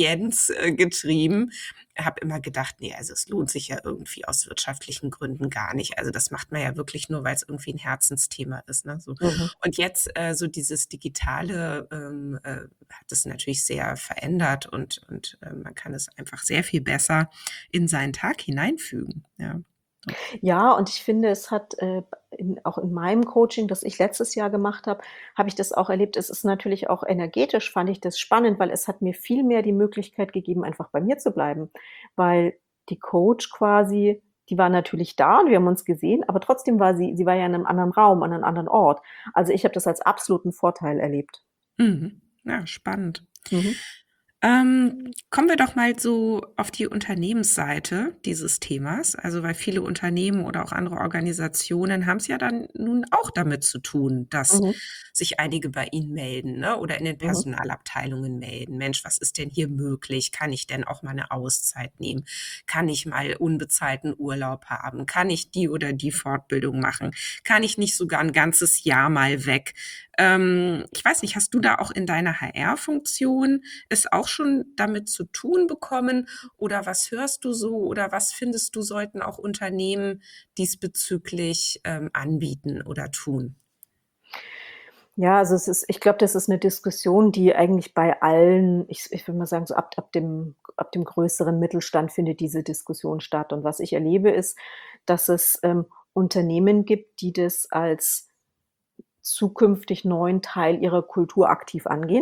effizienzgetrieben, habe immer gedacht, nee, also es lohnt sich ja irgendwie aus wirtschaftlichen Gründen gar nicht. Also das macht man ja wirklich nur, weil es irgendwie ein Herzensthema ist. Ne? So. Mhm. Und jetzt äh, so dieses Digitale ähm, äh, hat das natürlich sehr verändert und, und äh, man kann es einfach sehr viel besser in seinen Tag hineinfügen. Ja. So. Ja, und ich finde, es hat äh, in, auch in meinem Coaching, das ich letztes Jahr gemacht habe, habe ich das auch erlebt. Es ist natürlich auch energetisch, fand ich das spannend, weil es hat mir viel mehr die Möglichkeit gegeben, einfach bei mir zu bleiben. Weil die Coach quasi, die war natürlich da und wir haben uns gesehen, aber trotzdem war sie, sie war ja in einem anderen Raum, an einem anderen Ort. Also ich habe das als absoluten Vorteil erlebt. Mhm. Ja, spannend. Mhm. Ähm, kommen wir doch mal so auf die Unternehmensseite dieses Themas. Also, weil viele Unternehmen oder auch andere Organisationen haben es ja dann nun auch damit zu tun, dass Mhm. sich einige bei ihnen melden, ne, oder in den Mhm. Personalabteilungen melden. Mensch, was ist denn hier möglich? Kann ich denn auch mal eine Auszeit nehmen? Kann ich mal unbezahlten Urlaub haben? Kann ich die oder die Fortbildung machen? Kann ich nicht sogar ein ganzes Jahr mal weg? Ähm, ich weiß nicht, hast du da auch in deiner H R-Funktion es auch schon damit zu tun bekommen? Oder was hörst du so? Oder was findest du, sollten auch Unternehmen diesbezüglich ähm, anbieten oder tun? Ja, also es ist, ich glaube, das ist eine Diskussion, die eigentlich bei allen, ich ich würde mal sagen, so ab ab dem ab dem größeren Mittelstand findet diese Diskussion statt. Und was ich erlebe, ist, dass es, ähm, Unternehmen gibt, die das als zukünftig neuen Teil ihrer Kultur aktiv angehen.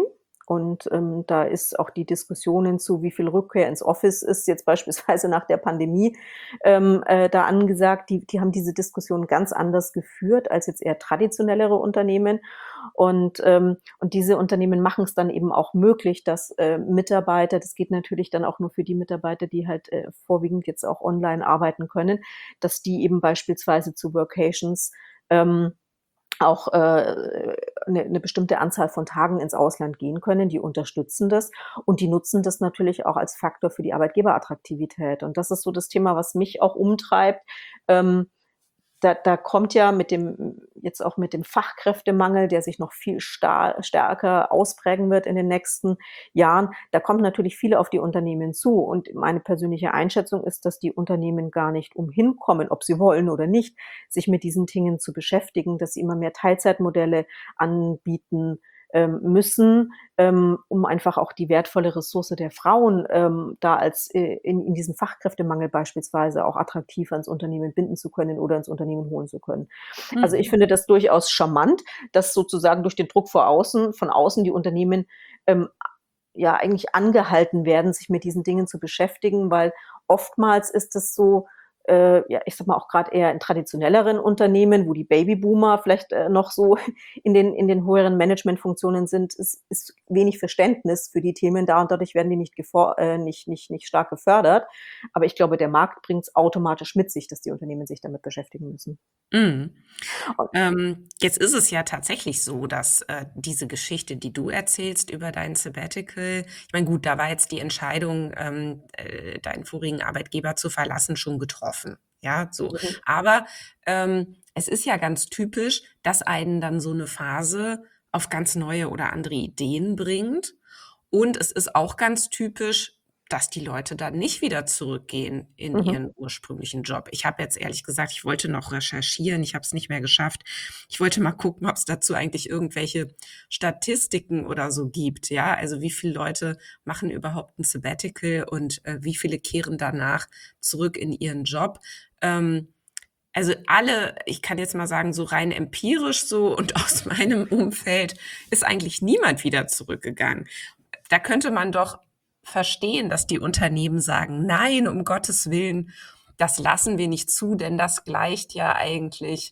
Und ähm, da ist auch die Diskussionen zu, wie viel Rückkehr ins Office ist jetzt beispielsweise nach der Pandemie ähm, äh, da angesagt. Die, die haben diese Diskussion ganz anders geführt als jetzt eher traditionellere Unternehmen. Und, ähm, und diese Unternehmen machen es dann eben auch möglich, dass äh, Mitarbeiter, das geht natürlich dann auch nur für die Mitarbeiter, die halt äh, vorwiegend jetzt auch online arbeiten können, dass die eben beispielsweise zu Workations ähm, auch äh, 'ne 'ne bestimmte Anzahl von Tagen ins Ausland gehen können. Die unterstützen das und die nutzen das natürlich auch als Faktor für die Arbeitgeberattraktivität. Und das ist so das Thema, was mich auch umtreibt. Ähm, da da kommt ja mit dem jetzt auch mit dem Fachkräftemangel, der sich noch viel star stärker ausprägen wird in den nächsten Jahren, da kommt natürlich viel auf die Unternehmen zu. Und meine persönliche Einschätzung ist, dass die Unternehmen gar nicht umhin kommen, ob sie wollen oder nicht, sich mit diesen Dingen zu beschäftigen, dass sie immer mehr Teilzeitmodelle anbieten ähm, müssen, ähm, um einfach auch die wertvolle Ressource der Frauen ähm, da als äh, in, in diesem Fachkräftemangel beispielsweise auch attraktiv ans Unternehmen binden zu können oder ins Unternehmen holen zu können. Also ich Mhm. finde das durchaus charmant, dass sozusagen durch den Druck vor außen, von außen die Unternehmen ähm, ja eigentlich angehalten werden, sich mit diesen Dingen zu beschäftigen, weil oftmals ist es so, äh, ja, ich sag mal auch gerade eher in traditionelleren Unternehmen, wo die Babyboomer vielleicht äh, noch so in den, in den höheren Managementfunktionen sind, ist, ist wenig Verständnis für die Themen da und dadurch werden die nicht, gefor äh, nicht, nicht, nicht stark gefördert. Aber ich glaube, der Markt bringt es automatisch mit sich, dass die Unternehmen sich damit beschäftigen müssen. Mhm. Und, Ähm, jetzt ist es ja tatsächlich so, dass äh, diese Geschichte, die du erzählst über dein Sabbatical, ich meine, gut, da war jetzt die Entscheidung, ähm, äh, deinen vorigen Arbeitgeber zu verlassen, schon getroffen. Ja, so. mhm, Aber ähm, es ist ja ganz typisch, dass einen dann so eine Phase auf ganz neue oder andere Ideen bringt. Und es ist auch ganz typisch, dass die Leute dann nicht wieder zurückgehen in mhm, ihren ursprünglichen Job. Ich habe jetzt ehrlich gesagt, ich wollte noch recherchieren, ich habe es nicht mehr geschafft. Ich wollte mal gucken, ob es dazu eigentlich irgendwelche Statistiken oder so gibt, ja? Also, wie viele Leute machen überhaupt ein Sabbatical und, äh, wie viele kehren danach zurück in ihren Job? Ähm, also, alle ich kann jetzt mal sagen, so rein empirisch so und aus meinem Umfeld ist eigentlich niemand wieder zurückgegangen. Da könnte man doch verstehen, dass die Unternehmen sagen: „Nein, um Gottes Willen, das lassen wir nicht zu, denn das gleicht ja eigentlich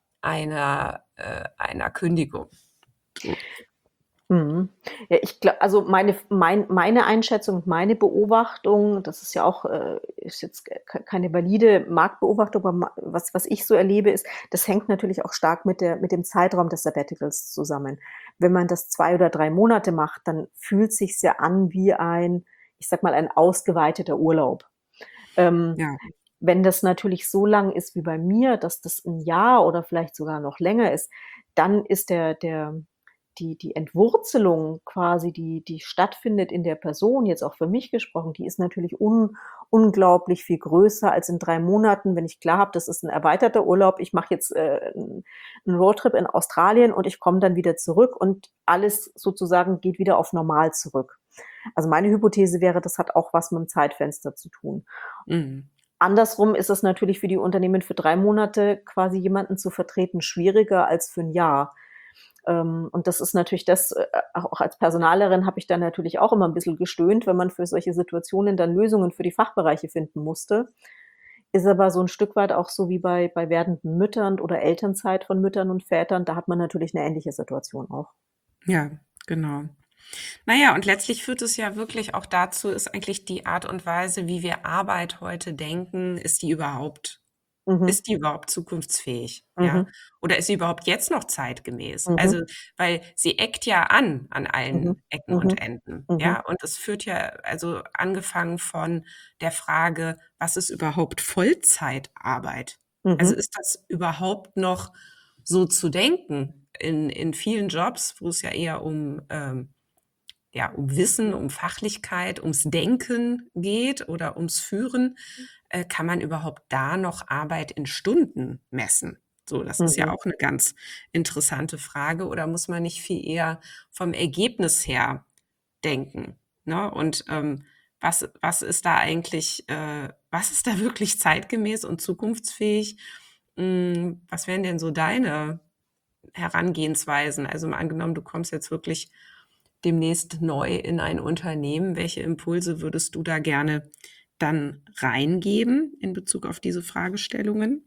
einer äh, einer Kündigung.“ So. mhm. Ja, ich gla also meine mein meine Einschätzung, meine Beobachtung, das ist ja auch äh, ist jetzt k keine valide Marktbeobachtung, aber ma was was ich so erlebe, ist, das hängt natürlich auch stark mit der mit dem Zeitraum des Sabbaticals zusammen. Wenn man das zwei oder drei Monate macht, dann fühlt sich's ja an wie ein, ich sage mal, ein ausgeweiteter Urlaub. Ähm, Ja. wenn das natürlich so lang ist wie bei mir, dass das ein Jahr oder vielleicht sogar noch länger ist, dann ist der der die die Entwurzelung quasi, die die stattfindet in der Person, jetzt auch für mich gesprochen, die ist natürlich un unglaublich viel größer als in drei Monaten, wenn ich klar habe, das ist ein erweiterter Urlaub. Ich mache jetzt äh, 'n 'n Roadtrip in Australien und ich komme dann wieder zurück und alles sozusagen geht wieder auf normal zurück. Also, meine Hypothese wäre, das hat auch was mit dem Zeitfenster zu tun. Mhm. Andersrum ist es natürlich für die Unternehmen für drei Monate quasi jemanden zu vertreten schwieriger als für 'n Jahr. Ähm, und das ist natürlich das äh, auch als Personalerin habe ich dann natürlich auch immer 'n bisschen gestöhnt, wenn man für solche Situationen dann Lösungen für die Fachbereiche finden musste. Ist aber so 'n Stück weit auch so wie bei bei werdenden Müttern oder Elternzeit von Müttern und Vätern. Da hat man natürlich 'ne ähnliche Situation auch. Ja, genau. Na ja, und letztlich führt es ja wirklich auch dazu, ist eigentlich die Art und Weise, wie wir Arbeit heute denken, ist die überhaupt Mhm, ist die überhaupt zukunftsfähig, ja? mhm, Oder ist sie überhaupt jetzt noch zeitgemäß? mhm, Also, weil sie eckt ja an, an mhm, allen Ecken und mhm, Enden, mhm, ja? Und es führt ja also angefangen von der Frage: „Was ist überhaupt Vollzeitarbeit?“ Also, mhm, ist das überhaupt noch so zu denken in in vielen Jobs, wo es ja eher um, ähm ja, um Wissen, um Fachlichkeit, ums Denken geht oder ums Führen, äh, kann man überhaupt da noch Arbeit in Stunden messen? So, das ist ja mhm, auch 'ne ganz interessante Frage. Oder muss man nicht viel eher vom Ergebnis her denken, ne? Und, ähm, was was ist da eigentlich äh, was ist da wirklich zeitgemäß und zukunftsfähig? Hm, was wären denn so deine Herangehensweisen? Also, mal angenommen, du kommst jetzt wirklich demnächst neu in ein Unternehmen. Welche Impulse würdest du da gerne dann reingeben in Bezug auf diese Fragestellungen?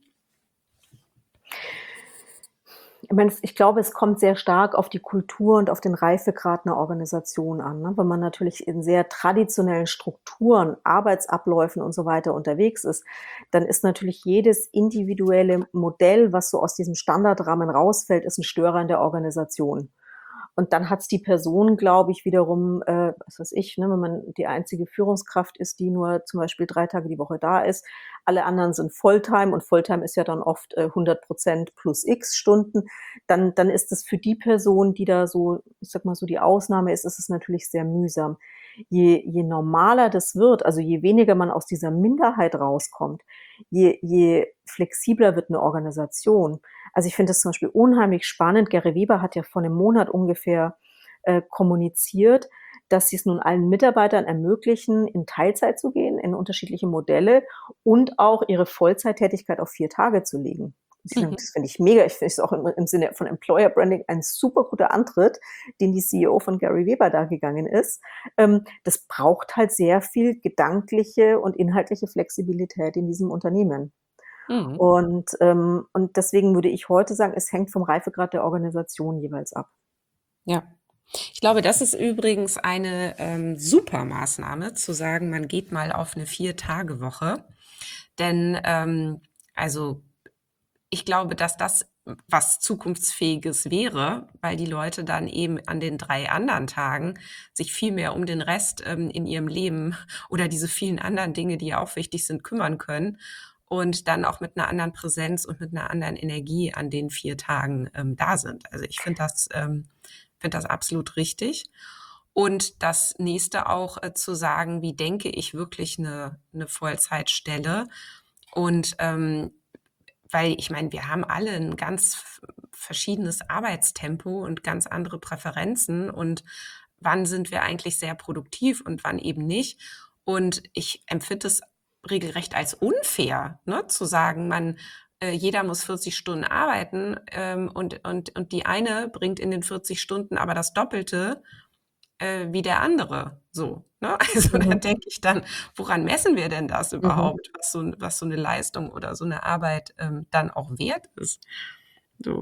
Ich meine, ich glaube, es kommt sehr stark auf die Kultur und auf den Reifegrad 'ner Organisation an, ne? Wenn man natürlich in sehr traditionellen Strukturen, Arbeitsabläufen und so weiter unterwegs ist, dann ist natürlich jedes individuelle Modell, was so aus diesem Standardrahmen rausfällt, ist 'n Störer in der Organisation. Und dann hat's die Person, glaube ich, wiederum, äh, was weiß ich, ne, wenn man die einzige Führungskraft ist, die nur zum Beispiel drei Tage die Woche da ist. Alle anderen sind Fulltime und Fulltime ist ja dann oft, äh, hundert Prozent plus X Stunden. Dann dann ist es für die Person, die da so, ich sage mal so, die Ausnahme ist, ist es natürlich sehr mühsam. Je je normaler das wird, also je weniger man aus dieser Minderheit rauskommt, je je flexibler wird 'ne Organisation. Also, ich finde das zum Beispiel unheimlich spannend. Gary Weber hat ja vor 'nem Monat ungefähr, äh, kommuniziert, dass sie's nun allen Mitarbeitern ermöglichen, in Teilzeit zu gehen, in unterschiedliche Modelle und auch ihre Vollzeittätigkeit auf vier Tage zu legen. Ich finde Mhm. das finde ich mega. Ich finde es auch im im Sinne von Employer Branding ein super guter Antritt, den die C E O von Gary Weber da gegangen ist. Ähm, das braucht halt sehr viel gedankliche und inhaltliche Flexibilität in diesem Unternehmen. Mhm. Und, ähm und deswegen würde ich heute sagen, es hängt vom Reifegrad der Organisation jeweils ab. Ja. Ich glaube, das ist übrigens eine, ähm, super Maßnahme, zu sagen, man geht mal auf 'ne Vier-Tage-Woche. Denn, ähm, also, ich glaube, dass das was Zukunftsfähiges wäre, weil die Leute dann eben an den drei anderen Tagen sich viel mehr um den Rest, ähm, in ihrem Leben oder diese vielen anderen Dinge, die ja auch wichtig sind, kümmern können und dann auch mit 'ner anderen Präsenz und mit 'ner anderen Energie an den vier Tagen, ähm, da sind. Also, ich finde das ähm, finde das absolut richtig. Und das Nächste auch, äh, zu sagen: „Wie denke ich wirklich 'ne 'ne Vollzeitstelle?“ Und, ähm, weil ich meine, wir haben alle 'n ganz v verschiedenes Arbeitstempo und ganz andere Präferenzen und wann sind wir eigentlich sehr produktiv und wann eben nicht. Und ich empfinde es regelrecht als unfair, ne, zu sagen, man äh, jeder muss vierzig Stunden arbeiten, ähm, und und und die eine bringt in den vierzig Stunden aber das Doppelte, äh, wie der andere, so, ne? Also, da Mhm. denke ich dann: „Woran messen wir denn das Mhm. überhaupt, was so 'n was so 'ne Leistung oder so 'ne Arbeit, ähm, dann auch wert ist?“ So.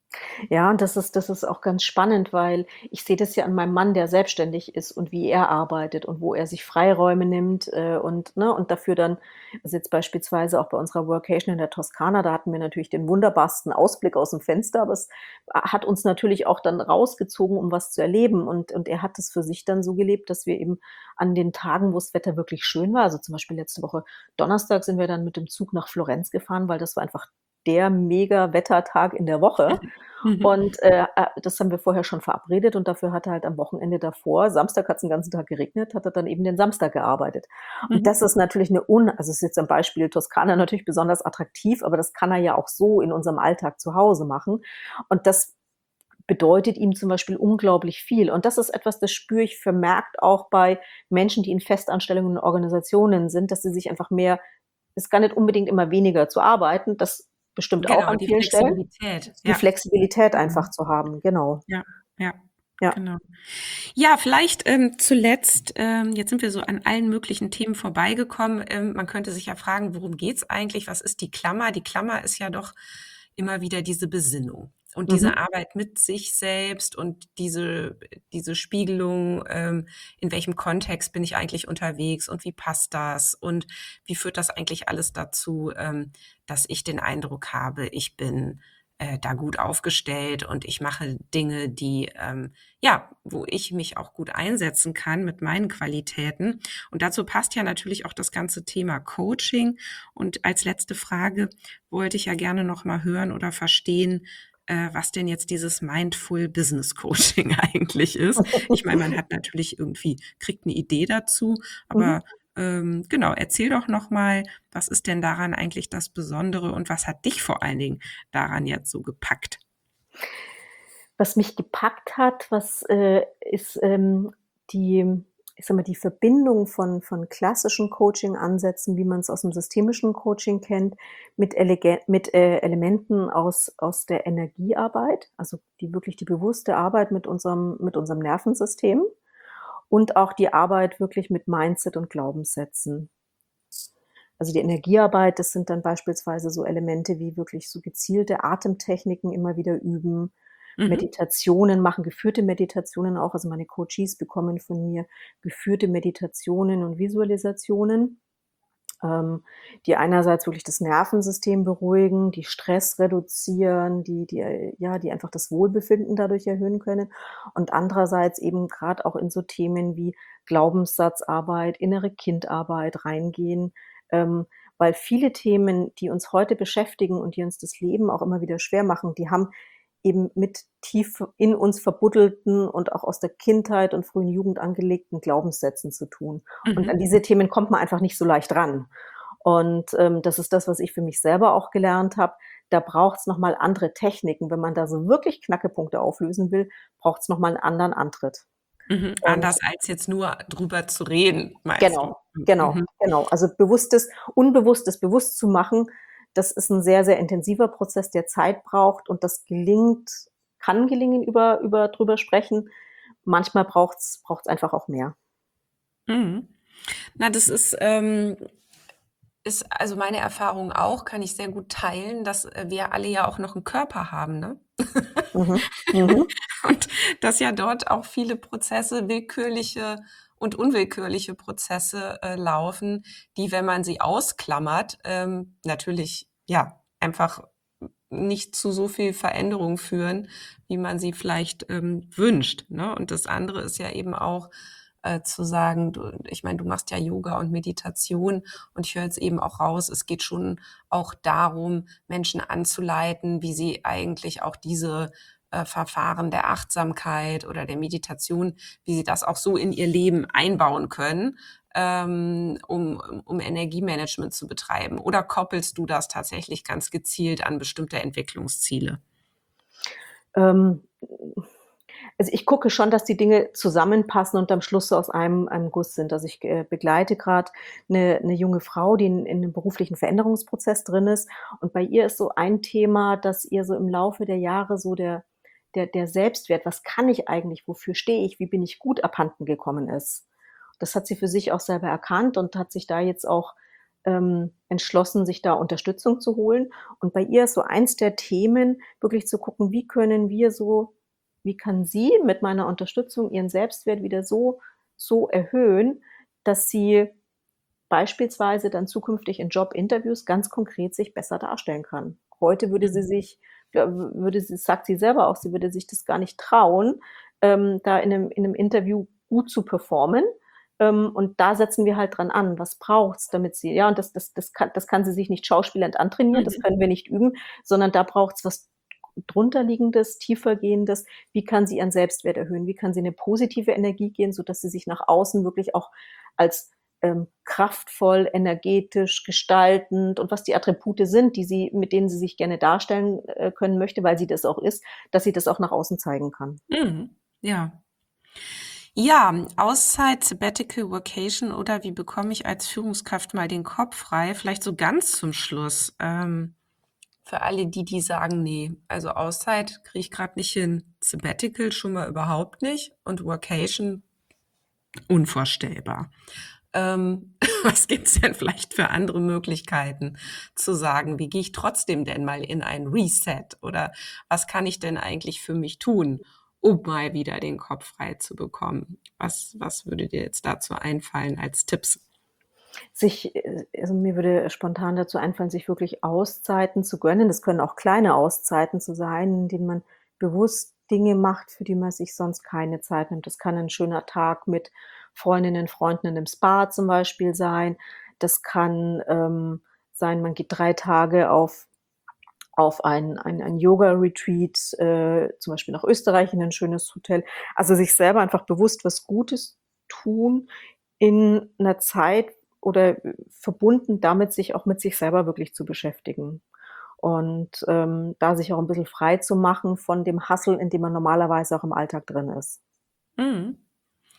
Ja, und das ist das ist auch ganz spannend, weil ich sehe das ja an meinem Mann, der selbstständig ist und wie er arbeitet und wo er sich Freiräume nimmt, äh, und ne, und dafür dann also, jetzt beispielsweise auch bei unserer Workation in der Toskana, da hatten wir natürlich den wunderbarsten Ausblick aus'm Fenster, aber es a hat uns natürlich auch dann rausgezogen, um was zu erleben. Und und er hat das für sich dann so gelebt, dass wir eben an den Tagen, wo's Wetter wirklich schön war also, zum Beispiel letzte Woche Donnerstag sind wir dann mit dem Zug nach Florenz gefahren, weil das war einfach der Mega-Wettertag in der Woche. Mhm. Und, äh, äh, das haben wir vorher schon verabredet und dafür hat er halt am Wochenende davor Samstag hat's 'n ganzen Tag geregnet, hat er dann eben den Samstag gearbeitet. Und Mhm. das ist natürlich 'ne un also, ist jetzt am Beispiel Toskana natürlich besonders attraktiv, aber das kann er ja auch so in unserem Alltag zu Hause machen. Und das bedeutet ihm zum Beispiel unglaublich viel. Und das ist etwas, das spüre ich vermerkt auch bei Menschen, die in Festanstellungen in Organisationen sind, dass sie sich einfach mehr ist gar nicht unbedingt immer weniger zu arbeiten, das bestimmt auch Genau, an die vielen Stellen, Flexibilität, die ja. Flexibilität einfach Mhm. zu haben, genau. Ja, ja, Ja. genau. Ja, vielleicht, ähm, zuletzt ähm, jetzt sind wir so an allen möglichen Themen vorbeigekommen. Ähm, man könnte sich ja fragen: „Worum geht's eigentlich? Was ist die Klammer?“ Die Klammer ist ja doch immer wieder diese Besinnung und diese Mhm. Arbeit mit sich selbst und diese diese Spiegelung, ähm, in welchem Kontext bin ich eigentlich unterwegs und wie passt das und wie führt das eigentlich alles dazu, ähm, dass ich den Eindruck habe, ich bin, äh, da gut aufgestellt und ich mache Dinge, die, ähm ja, wo ich mich auch gut einsetzen kann mit meinen Qualitäten. Und dazu passt ja natürlich auch das ganze Thema Coaching. Und als letzte Frage wollte ich ja gerne noch mal hören oder verstehen, äh, was denn jetzt dieses Mindful Business Coaching eigentlich ist. Ich meine, man hat natürlich irgendwie kriegt 'ne Idee dazu, Mhm. aber, ähm, genau, erzähl doch noch mal, was ist denn daran eigentlich das Besondere und was hat dich vor allen Dingen daran jetzt so gepackt? Was mich gepackt hat, was, äh, ist, ähm, die ich sage mal, die Verbindung von von klassischen Coaching-Ansätzen, wie man es aus dem systemischen Coaching kennt, mit elege mit, äh, Elementen aus aus der Energiearbeit, also die wirklich die bewusste Arbeit mit unserem mit unserem Nervensystem und auch die Arbeit wirklich mit Mindset und Glaubenssätzen. Also, die Energiearbeit, das sind dann beispielsweise so Elemente wie wirklich so gezielte Atemtechniken immer wieder üben, Mhm. Meditationen machen, geführte Meditationen auch. Also, meine Coaches bekommen von mir geführte Meditationen und Visualisationen, ähm, die einerseits wirklich das Nervensystem beruhigen, die Stress reduzieren, die die, äh ja, die einfach das Wohlbefinden dadurch erhöhen können und andererseits eben grad auch in so Themen wie Glaubenssatzarbeit, innere Kindarbeit reingehen, ähm, weil viele Themen, die uns heute beschäftigen und die uns das Leben auch immer wieder schwer machen, die haben eben mit tief in uns verbuddelten und auch aus der Kindheit und frühen Jugend angelegten Glaubenssätzen zu tun. Und an Mhm. diese Themen kommt man einfach nicht so leicht ran. Und, ähm, das ist das, was ich für mich selber auch gelernt habe. Da braucht's noch mal andere Techniken. Wenn man da so wirklich Knackepunkte auflösen will, braucht's noch mal 'n anderen Antritt. Mhm. Und Anders als jetzt nur drüber zu reden, meinst du? genau, genau, Mhm. genau. Also, bewusstes Unbewusstes bewusst zu machen, das ist 'n sehr, sehr intensiver Prozess, der Zeit braucht und das gelingt kann gelingen über über drüber sprechen. Manchmal braucht's braucht's einfach auch mehr. Mhm. Na, das ist, ähm ist also meine Erfahrung auch, kann ich sehr gut teilen, dass, äh, wir alle ja auch noch 'n Körper haben, ne? Mhm, mhm. Und dass ja dort auch viele Prozesse, willkürliche und unwillkürliche Prozesse, äh, laufen, die, wenn man sie ausklammert, ähm, natürlich, ja, einfach nicht zu so viel Veränderung führen, wie man sie vielleicht, ähm, wünscht, ne? Und das andere ist ja eben auch, äh, zu sagen du ich meine, du machst ja Yoga und Meditation und ich höre jetzt eben auch raus, es geht schon auch darum, Menschen anzuleiten, wie sie eigentlich auch diese, äh, Verfahren der Achtsamkeit oder der Meditation, wie sie das auch so in ihr Leben einbauen können, ähm, um um Energiemanagement zu betreiben. Oder koppelst du das tatsächlich ganz gezielt an bestimmte Entwicklungsziele? Ähm, also, ich gucke schon, dass die Dinge zusammenpassen und am Schluss so aus einem einem Guss sind. Also, ich, äh, begleite grad 'ne 'ne junge Frau, die in in 'nem beruflichen Veränderungsprozess drin ist. Und bei ihr ist so ein Thema, dass ihr so im Laufe der Jahre so der der der Selbstwert: „Was kann ich eigentlich? Wofür stehe ich? Wie bin ich gut?“ abhanden gekommen ist. Das hat sie für sich auch selber erkannt und hat sich da jetzt auch, ähm, entschlossen, sich da Unterstützung zu holen. Und bei ihr ist so eins der Themen, wirklich zu gucken: Wie können wir so wie kann sie mit meiner Unterstützung ihren Selbstwert wieder so so erhöhen, dass sie beispielsweise dann zukünftig in Jobinterviews ganz konkret sich besser darstellen kann. Heute würde sie Mhm. sich ja, w würde sie sagt sie selber auch, sie würde sich das gar nicht trauen, ähm, da in 'nem in 'nem Interview gut zu performen. Ähm, und da setzen wir halt dran an. Was braucht's, damit sie ja, und das das das kann das kann sie sich nicht schauspielernd antrainieren, das Mhm. können wir nicht üben, sondern da braucht's was drunterliegendes, tiefergehendes. Wie kann sie ihren Selbstwert erhöhen? Wie kann sie in 'ne positive Energie gehen, sodass sie sich nach außen wirklich auch als, ähm, kraftvoll, energetisch, gestaltend und was die Attribute sind, die sie mit denen sie sich gerne darstellen, äh, können möchte, weil sie das auch ist, dass sie das auch nach außen zeigen kann. Mhm, ja. Ja, Auszeit, Sabbatical, Workation oder wie bekomme ich als Führungskraft mal den Kopf frei? Vielleicht so ganz zum Schluss, ähm, für alle die, die sagen: „Ne, also Auszeit kriege ich grad nicht hin, Sabbatical schon mal überhaupt nicht und Workation unvorstellbar.“ Ähm, was gibt's denn vielleicht für andere Möglichkeiten zu sagen: „Wie gehe ich trotzdem denn mal in ein Reset?“ Oder was kann ich denn eigentlich für mich tun, um mal wieder den Kopf frei zu bekommen? Was was würde dir jetzt dazu einfallen als Tipps? Sich äh, also, mir würde spontan dazu einfallen, sich wirklich Auszeiten zu gönnen. Das können auch kleine Auszeiten zu sein, in denen man bewusst Dinge macht, für die man sich sonst keine Zeit nimmt. Das kann 'n schöner Tag mit Freundinnen, Freunden in 'nem Spa zum Beispiel sein. Das kann, ähm, sein, man geht drei Tage auf auf ein ein ein Yoga-Retreat, äh, zum Beispiel nach Österreich in 'nen schönes Hotel. Also, sich selber einfach bewusst was Gutes tun in 'ner Zeit oder, äh, verbunden damit, sich auch mit sich selber wirklich zu beschäftigen. Und, ähm, da sich auch 'n bisschen frei zu machen von dem Hustle, in dem man normalerweise auch im Alltag drin ist. Mhm.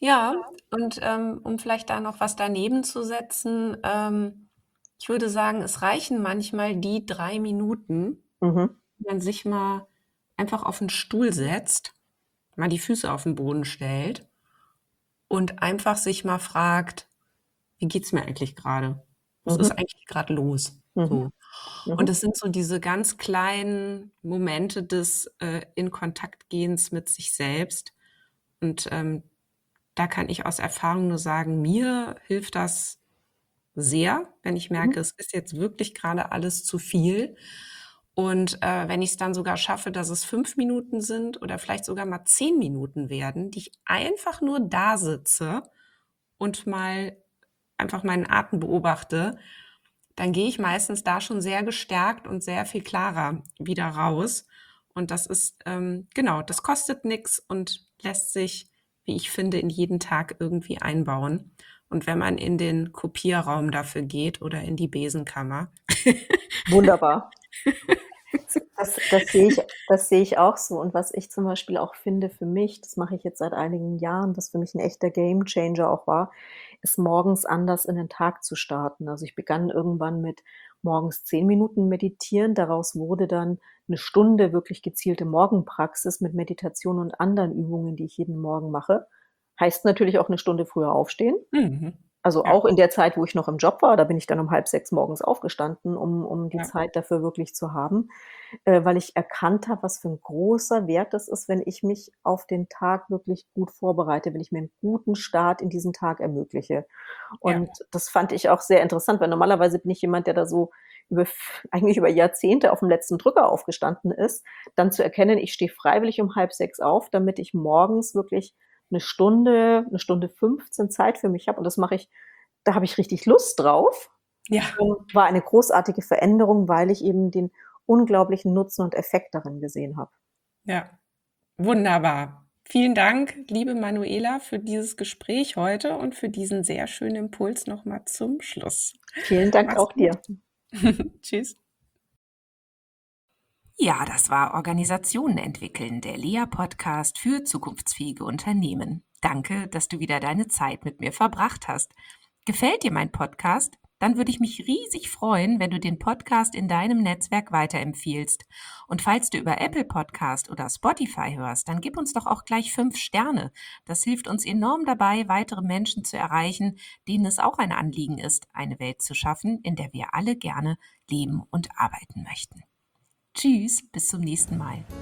Ja, und, ähm, um vielleicht da noch was daneben zu setzen, ähm, ich würde sagen, es reichen manchmal die drei Minuten, Mhm. wenn man sich mal einfach auf 'n Stuhl setzt, mal die Füße auf 'n Boden stellt und einfach sich mal fragt: „Wie geht's mir eigentlich grade? Was ist Mhm. eigentlich grad los?“ Mhm. So. Und Mhm. es sind so diese ganz kleinen Momente des, äh, In-Kontakt-Gehens mit sich selbst. Und, ähm, da kann ich aus Erfahrung nur sagen, mir hilft das sehr, wenn ich Mhm. merke, es ist jetzt wirklich grade alles zu viel. Und, äh, wenn ich's dann sogar schaffe, dass es fünf Minuten sind oder vielleicht sogar mal zehn Minuten werden, die ich einfach nur dasitze und mal einfach meinen Atem beobachte, dann gehe ich meistens da schon sehr gestärkt und sehr viel klarer wieder raus. Und das ist, ähm genau, das kostet nix und lässt sich, wie ich finde, in jeden Tag irgendwie einbauen. Und wenn man in den Kopierraum dafür geht oder in die Besenkammer. Wunderbar. Das das sehe ich das sehe ich auch so. Und was ich zum Beispiel auch finde für mich, das mache ich jetzt seit einigen Jahren, was für mich 'n echter Gamechanger auch war, ist morgens anders in den Tag zu starten. Also, ich begann irgendwann mit morgens zehn Minuten meditieren. Daraus wurde dann 'ne Stunde wirklich gezielte Morgenpraxis mit Meditation und anderen Übungen, die ich jeden Morgen mache. Heißt natürlich auch 'ne Stunde früher aufstehen. Mhm. Also, Ja. auch in der Zeit, wo ich noch im Job war, da bin ich dann um halb sechs morgens aufgestanden, um um die Ja. Zeit dafür wirklich zu haben, äh, weil ich erkannt habe, was für 'n großer Wert das ist, wenn ich mich auf den Tag wirklich gut vorbereite, wenn ich mir 'n guten Start in diesen Tag ermögliche. Ja. Und das fand ich auch sehr interessant, weil normalerweise bin ich jemand, der da so über f eigentlich über Jahrzehnte aufm letzten Drücker aufgestanden ist. Dann zu erkennen, ich stehe freiwillig um halb sechs auf, damit ich morgens wirklich 'ne Stunde, 'ne Stunde fünfzehn Zeit für mich habe. Und das mache ich da habe ich richtig Lust drauf. Ja. Und war eine großartige Veränderung, weil ich eben den unglaublichen Nutzen und Effekt darin gesehen habe. Ja, wunderbar. Vielen Dank, liebe Manuela, für dieses Gespräch heute und für diesen sehr schönen Impuls noch mal zum Schluss. Vielen Dank Mach's auch gut. dir. Tschüss. Ja, das war Organisationen entwickeln, der Lea Podcast für zukunftsfähige Unternehmen. Danke, dass du wieder deine Zeit mit mir verbracht hast. Gefällt dir mein Podcast? Dann würde ich mich riesig freuen, wenn du den Podcast in deinem Netzwerk weiterempfiehlst. Und falls du über Apple Podcast oder Spotify hörst, dann gib uns doch auch gleich fünf Sterne. Das hilft uns enorm dabei, weitere Menschen zu erreichen, denen es auch ein Anliegen ist, eine Welt zu schaffen, in der wir alle gerne leben und arbeiten möchten. Tschüss, bis zum nächsten Mal.